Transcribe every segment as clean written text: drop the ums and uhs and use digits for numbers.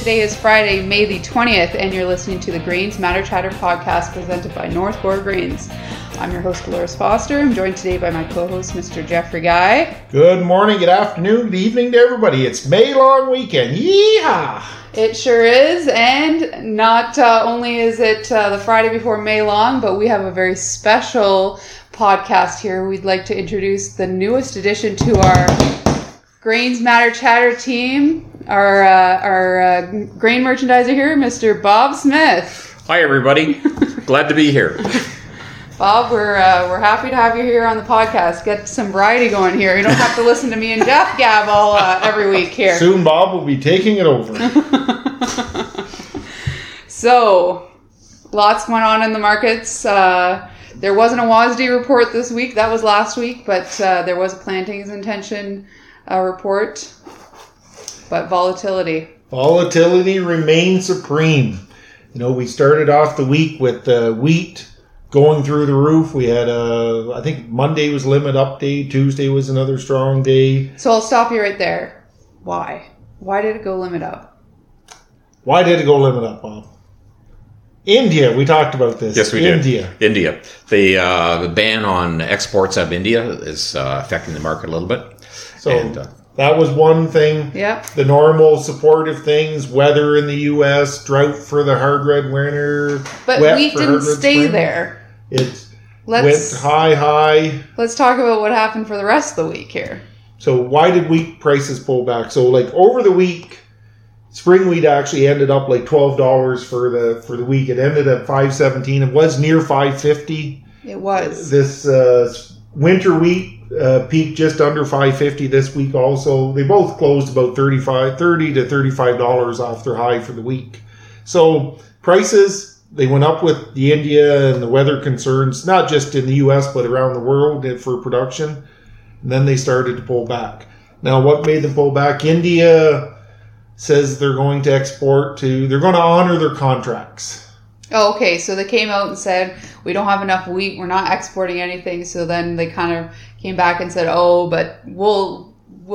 Today is Friday, May the 20th, and you're listening to the Grains Matter Chatter podcast presented by North Gore Grains. I'm your host, Dolores Foster. I'm joined today by my co-host, Mr. Jeffrey Guy. Good morning, good afternoon, good evening to everybody. It's May long weekend. Yeehaw! It sure is, and not only is it the Friday before May long, but we have a very special podcast here. We'd like to introduce the newest addition to our Grains Matter Chatter team. Our grain merchandiser here, Mr. Bob Smith. Hi, everybody. Glad to be here. Bob, we're happy to have you here on the podcast. Get some variety going here. You don't have to listen to me and Jeff gab all every week here. Soon Bob will be taking it over. So, lots going on in the markets. There wasn't a WASDE report this week. That was last week, but there was a plantings intention report. But volatility. Volatility remains supreme. You know, we started off the week with wheat going through the roof. We had, I think Monday was limit up day. Tuesday was another strong day. So I'll stop you right there. Why? Why did it go limit up? Why did it go limit up, Bob? India, we talked about this. Yes, we did. India. The ban on exports out of India is affecting the market a little bit. So that was one thing. Yeah. The normal supportive things, weather in the U.S., drought for the hard red winter. But wheat didn't stay there. It went high. Let's talk about what happened for the rest of the week here. So why did wheat prices pull back? So like over the week, spring wheat actually ended up like $12 for the week. It ended at $5.17. It was near $5.50. It was. This winter wheat peaked just under $5.50 this week also. They both closed about $30 to $35 off their high for the week. So prices, they went up with the India and the weather concerns, not just in the U.S. but around the world for production. And then they started to pull back. Now what made them pull back? India says they're going to they're going to honor their contracts. Oh, okay. So they came out and said, we don't have enough wheat. We're not exporting anything. So then they kind of came back and said, oh, but we'll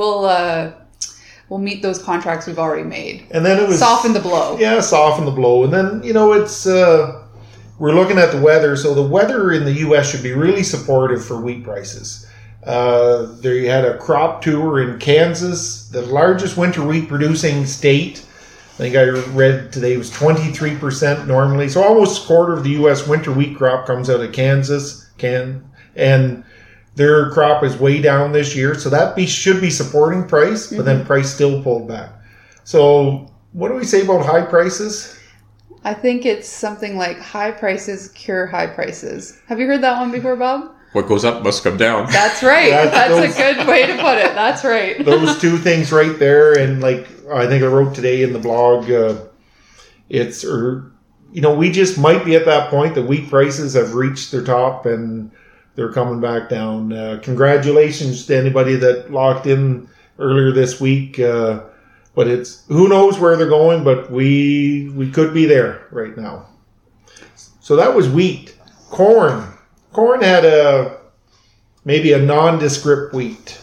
meet those contracts we've already made. And then it was soften the blow. Yeah, soften the blow. And then, you know, it's we're looking at the weather. So the weather in the U.S. should be really supportive for wheat prices. They had a crop tour in Kansas, the largest winter wheat producing state. I think I read today it was 23% normally. So almost a quarter of the U.S. winter wheat crop comes out of Kansas. And their crop is way down this year. So that should be supporting price, but then price still pulled back. So what do we say about high prices? I think it's something like high prices cure high prices. Have you heard that one before, Bob? What goes up must come down. That's right. That's a good way to put it. That's right. Those two things right there. And like I think I wrote today in the blog, we just might be at that point that wheat prices have reached their top and they're coming back down. Congratulations to anybody that locked in earlier this week. But it's who knows where they're going, but we could be there right now. So that was wheat. Corn had maybe a nondescript week.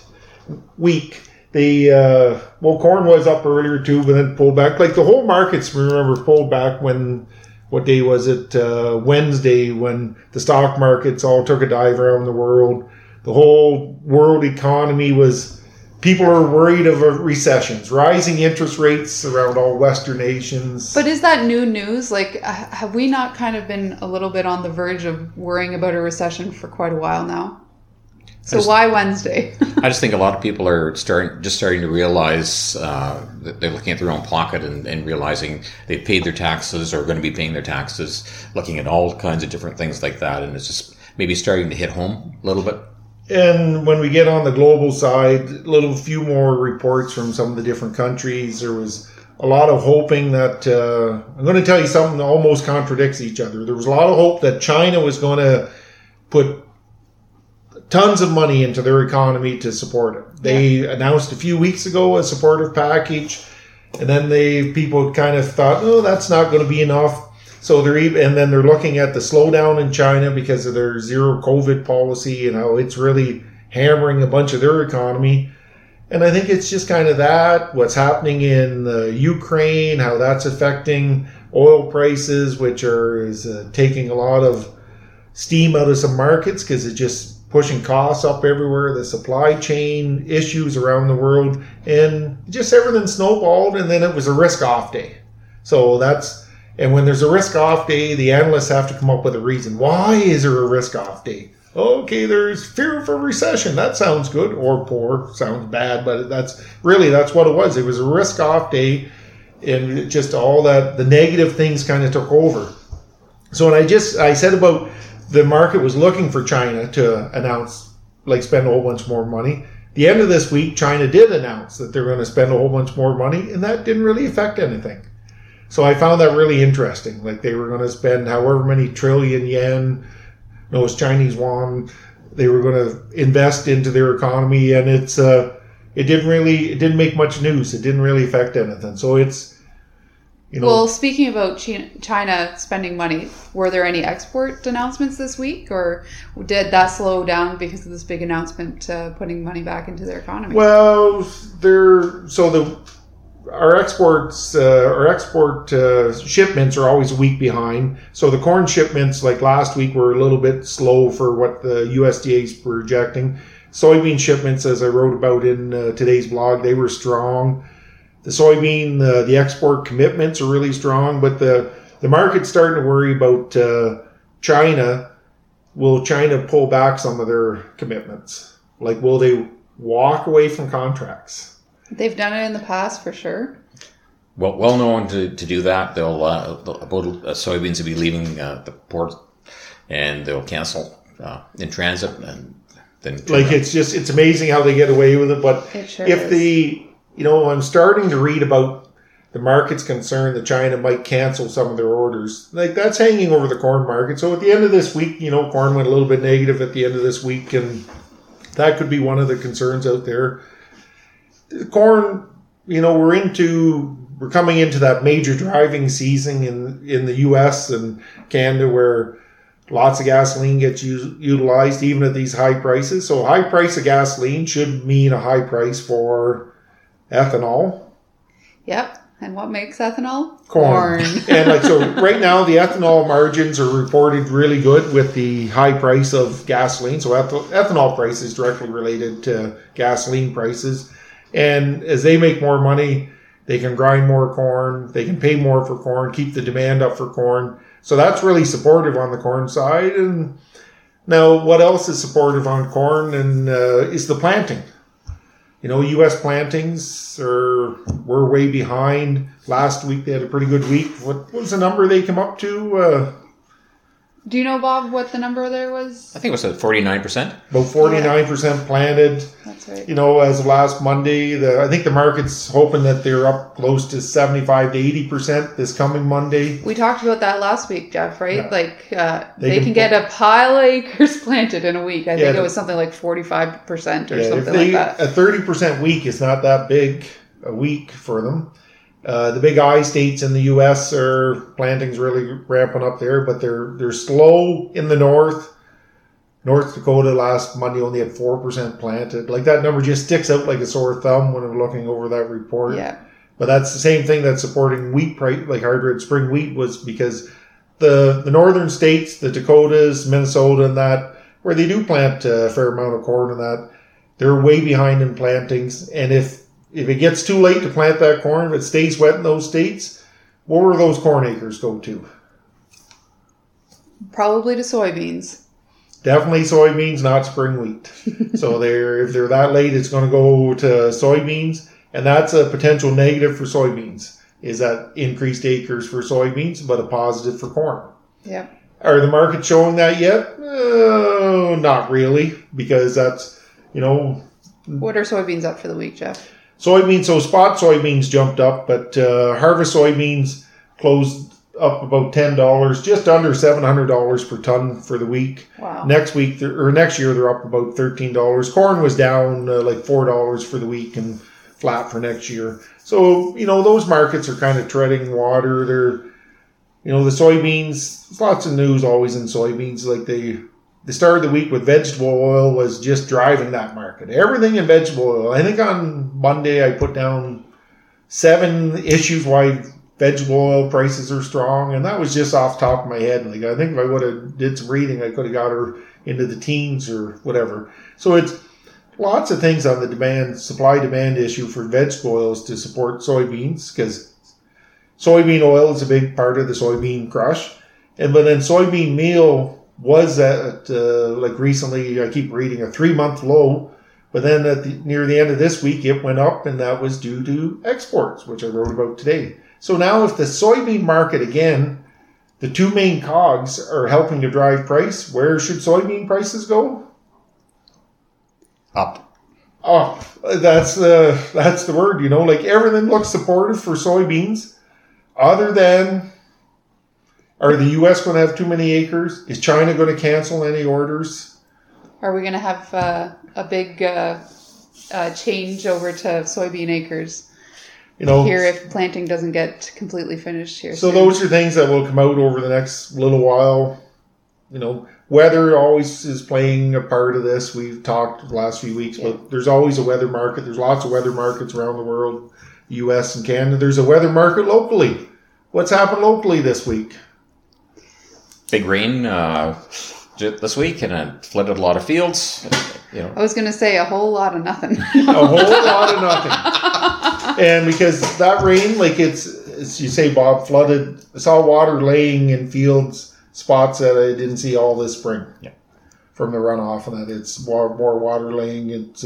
Corn was up earlier too, but then pulled back. Like the whole markets, remember, pulled back when, what day was it? Wednesday, when the stock markets all took a dive around the world. The whole world economy people are worried of recessions, rising interest rates around all Western nations. But is that new news? Like, have we not kind of been a little bit on the verge of worrying about a recession for quite a while now? So why Wednesday? I just think a lot of people are starting to realize that they're looking at their own pocket and realizing they've paid their taxes or are going to be paying their taxes, looking at all kinds of different things like that. And it's just maybe starting to hit home a little bit. And when we get on the global side, a few more reports from some of the different countries. There was a lot of hoping that, I'm going to tell you something that almost contradicts each other. There was a lot of hope that China was going to put tons of money into their economy to support it. They announced a few weeks ago a supportive package, and then people kind of thought, oh, that's not going to be enough. So they're looking at the slowdown in China because of their zero COVID policy and how it's really hammering a bunch of their economy. And I think it's just kind of that, what's happening in Ukraine, how that's affecting oil prices, which is taking a lot of steam out of some markets because it's just pushing costs up everywhere, the supply chain issues around the world, and just everything snowballed, and then it was a risk-off day. So and when there's a risk-off day, the analysts have to come up with a reason. Why is there a risk-off day? Okay, there's fear of a recession. That sounds good, or poor. Sounds bad, but that's what it was. It was a risk-off day, and just all that, the negative things kind of took over. So when I said about the market was looking for China to announce, spend a whole bunch more money. The end of this week, China did announce that they're going to spend a whole bunch more money, and that didn't really affect anything. So I found that really interesting. They were going to spend however many trillion yen, it's Chinese yuan, they were going to invest into their economy, and it didn't make much news. It didn't really affect anything. So it's, Well, speaking about China spending money, were there any export announcements this week, or did that slow down because of this big announcement putting money back into their economy? Well, our export shipments are always a week behind. So the corn shipments, last week, were a little bit slow for what the USDA is projecting. Soybean shipments, as I wrote about in today's blog, they were strong. The soybean, the export commitments are really strong, but the market's starting to worry about China. Will China pull back some of their commitments? Will they walk away from contracts? They've done it in the past, for sure. Well known to do that. Soybeans will be leaving the port, and they'll cancel in transit, and then it's amazing how they get away with it. But it sure is. I'm starting to read about the market's concern that China might cancel some of their orders. That's hanging over the corn market. So at the end of this week, corn went a little bit negative at the end of this week, and that could be one of the concerns out there. Corn, we're coming into that major driving season in the U.S. and Canada where lots of gasoline gets utilized even at these high prices. So a high price of gasoline should mean a high price for ethanol. Yep. And what makes ethanol? Corn. And so right now the ethanol margins are reported really good with the high price of gasoline. So ethanol price is directly related to gasoline prices. And as they make more money, they can grind more corn, they can pay more for corn, keep the demand up for corn. So that's really supportive on the corn side. And now what else is supportive on corn is the planting. U.S. plantings were way behind. Last week they had a pretty good week. What was the number they came up to? Do you know, Bob, what the number there was? I think it was at 49%. About 49% planted. That's right. As of last Monday, I think the market's hoping that they're up close to 75 to 80% this coming Monday. We talked about that last week, Jeff, right? Yeah. They can get a pile of acres planted in a week. I think it was something like 45% or something like that. A 30% week is not that big a week for them. The big I states in the U.S. planting's really ramping up there, but they're slow in the north. North Dakota last Monday only had 4% planted. That number just sticks out like a sore thumb when I'm looking over that report. Yeah. But that's the same thing that's supporting wheat price, hard red spring wheat, was because the northern states, the Dakotas, Minnesota, and that, where they do plant a fair amount of corn and that, they're way behind in plantings. And if it gets too late to plant that corn, if it stays wet in those states, where will those corn acres go to? Probably to soybeans. Definitely soybeans, not spring wheat. So if they're that late, it's going to go to soybeans, and that's a potential negative for soybeans, is that increased acres for soybeans, but a positive for corn. Yeah. Are the markets showing that yet? Not really, because that's, What are soybeans up for the week, Jeff? Soybeans, so spot soybeans jumped up, but harvest soybeans closed up about $10, just under $700 per ton for the week. Wow. Next week, next year, they're up about $13. Corn was down $4 for the week and flat for next year. So, those markets are kind of treading water. They're, the soybeans, there's lots of news always in soybeans. the start of the week with vegetable oil was just driving that market. Everything in vegetable oil. I think on Monday I put down 7 issues why vegetable oil prices are strong, and that was just off the top of my head. Like, I think if I would have did some reading, I could have got her into the teens or whatever. So it's lots of things on the supply-demand issue for vegetable oils to support soybeans, because soybean oil is a big part of the soybean crush. But then soybean meal was at, like recently, I keep reading, a 3-month low. But then near the end of this week, it went up, and that was due to exports, which I wrote about today. So now if the soybean market, again, the 2 main cogs are helping to drive price, where should soybean prices go? Up. Up. That's the word, you know. Like, everything looks supportive for soybeans, other than, are the U.S. going to have too many acres? Is China going to cancel any orders? Are we going to have a big change over to soybean acres? You know, here if planting doesn't get completely finished here. So soon. Those are things that will come out over the next little while. You know, weather always is playing a part of this. We've talked the last few weeks, but there's always a weather market. There's lots of weather markets around the world, U.S. and Canada. There's a weather market locally. What's happened locally this week? Big rain this week, and it flooded a lot of fields. You know. I was going to say a whole lot of nothing. A whole lot of nothing. And because that rain, like it's you say, Bob, flooded. I saw water laying in fields, spots that I didn't see all this spring. Yeah. From the runoff, and that it's more water laying. It's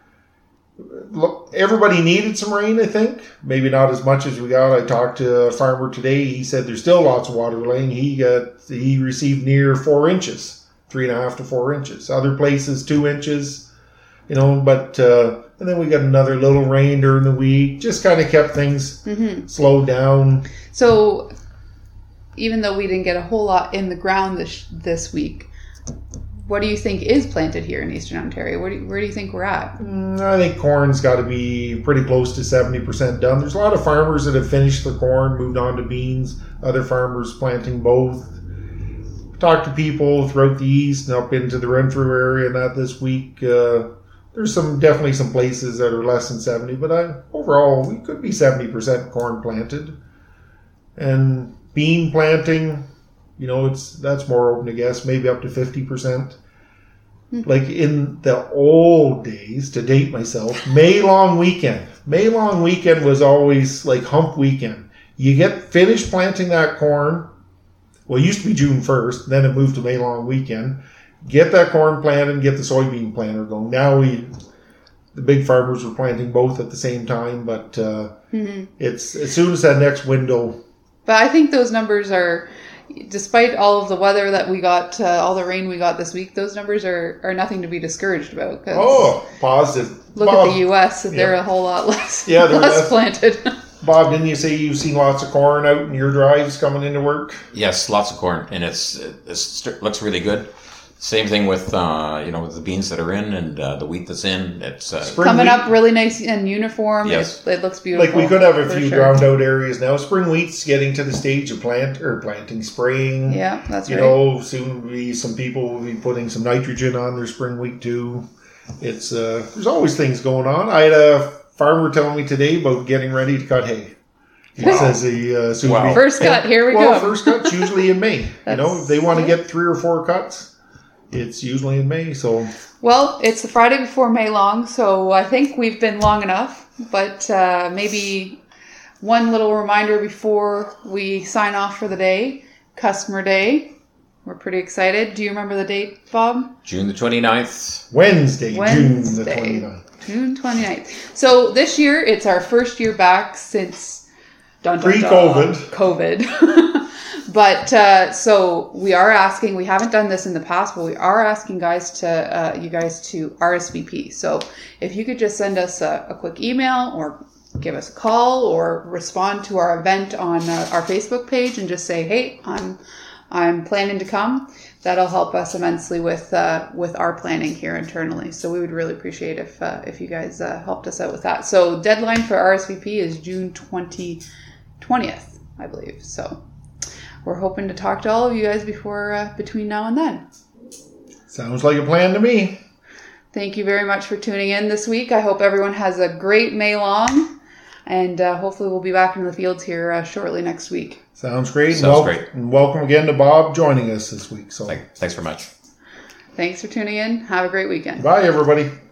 look, everybody needed some rain, I think. Maybe not as much as we got. I talked to a farmer today. He said there's still lots of water laying. He received near 4 inches, 3.5 to 4 inches. Other places 2 inches, you know. But and then we got another little rain during the week. Just kind of kept things slowed down. So even though we didn't get a whole lot in the ground this week, what do you think is planted here in Eastern Ontario? Where do you think we're at? I think corn's got to be pretty close to 70% done. There's a lot of farmers that have finished their corn, moved on to beans. Other farmers planting both. Talked to people throughout the east and up into the Renfrew area and that this week. There's definitely some places that are less than 70, but overall we could be 70% corn planted. And bean planting, you know, that's more open to guess, maybe up to 50%. Like in the old days, to date myself, May long weekend was always like hump weekend. You get finished planting that corn. Well, it used to be June 1st, then it moved to May long weekend. Get that corn planted and get the soybean planter going. Now the big farmers were planting both at the same time, but it's as soon as that next window. But I think those numbers are, despite all of the weather that we got, all the rain we got this week, those numbers are nothing to be discouraged about. Positive. Look at the U.S. They're a whole lot less, less planted. Bob, didn't you say you've seen lots of corn out in your drives coming into work? Yes, lots of corn, and it looks really good. Same thing with with the beans that are in and the wheat that's in. It's coming up really nice and uniform. Yes. It looks beautiful. Like we could have a few drowned out areas now. Spring wheat's getting to the stage of planting, spraying. Yeah, that's right. You know, soon some people will be putting some nitrogen on their spring wheat too. It's there's always things going on. I had a farmer telling me today about getting ready to cut hay. He says soon first cut. Here we go. First cut's usually in May. You know, if they want to get 3 or 4 cuts, it's usually in May. So it's the Friday before May long, so I think we've been long enough. But maybe one little reminder before we sign off for the day: Customer Day. We're pretty excited. Do you remember the date, Bob? June the 29th. Wednesday. June the 29th. June 29th. So this year, it's our first year back since pre-COVID. COVID. But so we are asking, we haven't done this in the past, but we are asking you guys to RSVP. So if you could just send us a quick email or give us a call or respond to our event on our Facebook page and just say, hey, I'm planning to come. That'll help us immensely with our planning here internally. So we would really appreciate if you guys helped us out with that. So deadline for RSVP is June 20th, I believe. So we're hoping to talk to all of you guys between now and then. Sounds like a plan to me. Thank you very much for tuning in this week. I hope everyone has a great May long, and hopefully we'll be back in the fields here shortly next week. Sounds great. Great. And welcome again to Bob joining us this week. So Thanks very much. Thanks for tuning in. Have a great weekend. Bye, everybody.